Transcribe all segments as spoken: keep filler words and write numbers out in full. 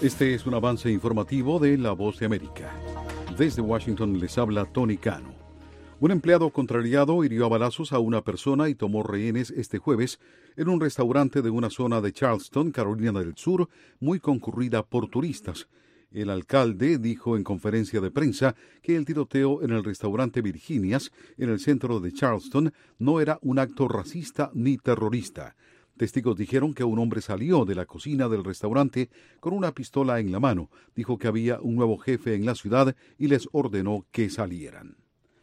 Este es un avance informativo de La Voz de América. Desde Washington les habla Tony Cano. Un empleado contrariado hirió a balazos a una persona y tomó rehenes este jueves en un restaurante de una zona de Charleston, Carolina del Sur, muy concurrida por turistas. El alcalde dijo en conferencia de prensa que el tiroteo en el restaurante Virginias, en el centro de Charleston, no era un acto racista ni terrorista. Testigos dijeron que un hombre salió de la cocina del restaurante con una pistola en la mano, dijo que había un nuevo jefe en la ciudad y les ordenó que salieran.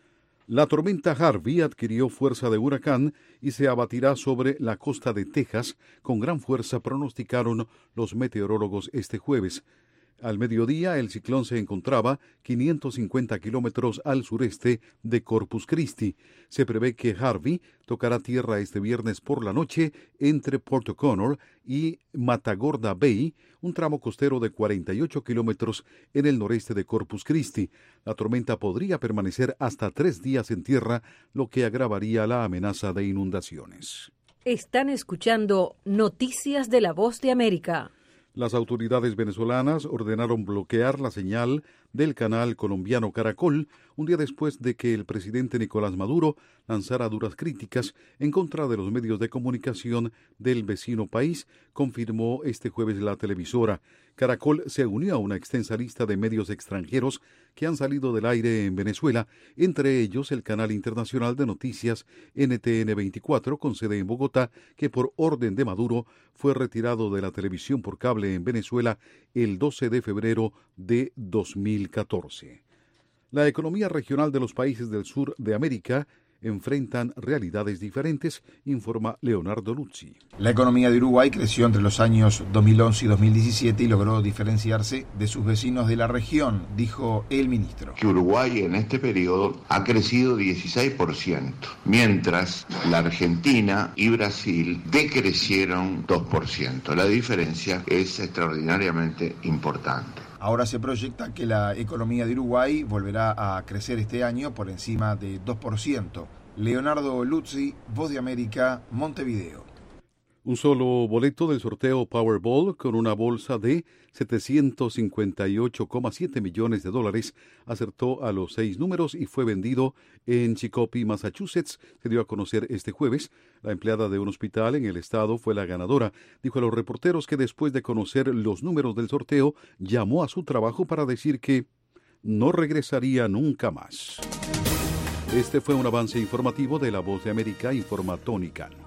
La tormenta Harvey adquirió fuerza de huracán y se abatirá sobre la costa de Texas con gran fuerza, pronosticaron los meteorólogos este jueves. Al mediodía, el ciclón se encontraba quinientos cincuenta kilómetros al sureste de Corpus Christi. Se prevé que Harvey tocará tierra este viernes por la noche entre Port O'Connor y Matagorda Bay, un tramo costero de cuarenta y ocho kilómetros en el noreste de Corpus Christi. La tormenta podría permanecer hasta tres días en tierra, lo que agravaría la amenaza de inundaciones. Están escuchando Noticias de la Voz de América. Las autoridades venezolanas ordenaron bloquear la señal del canal colombiano Caracol un día después de que el presidente Nicolás Maduro lanzara duras críticas en contra de los medios de comunicación del vecino país, confirmó este jueves la televisora. Caracol se unió a una extensa lista de medios extranjeros que han salido del aire en Venezuela, entre ellos el canal internacional de noticias N T N veinticuatro, con sede en Bogotá, que por orden de Maduro fue retirado de la televisión por cable en Venezuela el doce de febrero de dos mil catorce. La economía regional de los países del sur de América enfrentan realidades diferentes, informa Leonardo Luzzi. La economía de Uruguay creció entre los años dos mil once y dos mil diecisiete y logró diferenciarse de sus vecinos de la región, dijo el ministro. Que Uruguay en este periodo ha crecido dieciséis por ciento, mientras la Argentina y Brasil decrecieron dos por ciento. La diferencia es extraordinariamente importante. Ahora se proyecta que la economía de Uruguay volverá a crecer este año por encima de dos por ciento. Leonardo Luzzi, Voz de América, Montevideo. Un solo boleto del sorteo Powerball con una bolsa de setecientos cincuenta y ocho coma siete millones de dólares acertó a los seis números y fue vendido en Chicopee, Massachusetts. Se dio a conocer este jueves. La empleada de un hospital en el estado fue la ganadora. Dijo a los reporteros que después de conocer los números del sorteo, llamó a su trabajo para decir que no regresaría nunca más. Este fue un avance informativo de La Voz de América, informa Tony Cano.